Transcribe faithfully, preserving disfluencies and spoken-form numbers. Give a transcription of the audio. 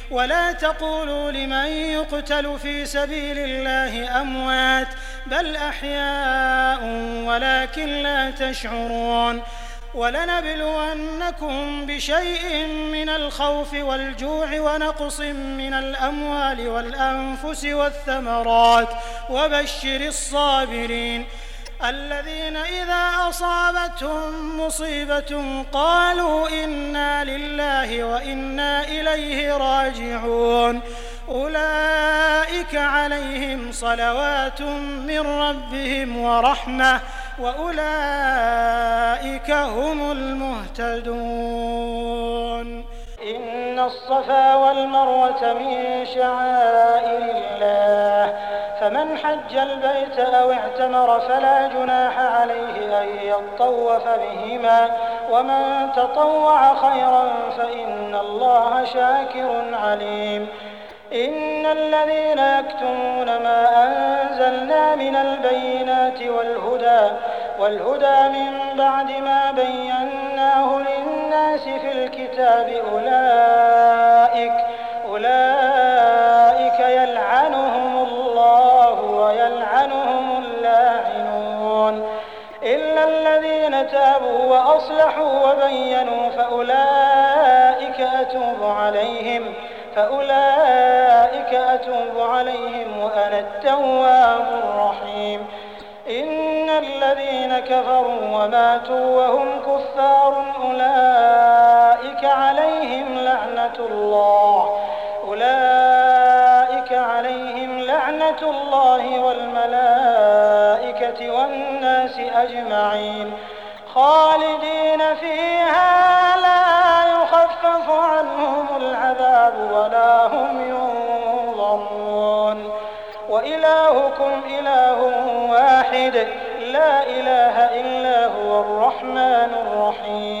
ولا تقولوا لمن يقتل في سبيل الله أموات بل أحياء ولكن لا تشعرون ولنبلونكم بشيء من الخوف والجوع ونقص من الأموال والأنفس والثمرات وبشر الصابرين الذين إذا أصابتهم مصيبة قالوا إنا لله وإنا إليه راجعون أولئك عليهم صلوات من ربهم ورحمة وأولئك هم المهتدون إن الصفا والمروة من شعائر الله فمن حج البيت أو اعتمر فلا جناح عليه أن يطوف بهما ومن تطوع خيرا فإن الله شاكر عليم إن الذين يكتمون ما أنزلنا من البينات والهدى والهدى من بعد ما بيناه للناس في الكتاب أولئك أولئك يلعنهم الله ويلعنهم اللاعنون إلا الذين تابوا وأصلحوا وبينوا فأولئك أتوب عليهم فأولئك أتوب عليهم وأنا التواب الرحيم إن الذين كفروا وماتوا وهم كفار أولئك عليهم لعنة الله أولئك عليهم لعنة الله والملائكة والناس أجمعين خالدين فيها لا يخفف عنهم العذاب ولا هم ينظرون وإلهكم إله واحد لا إله إلا هو الرحمن الرحيم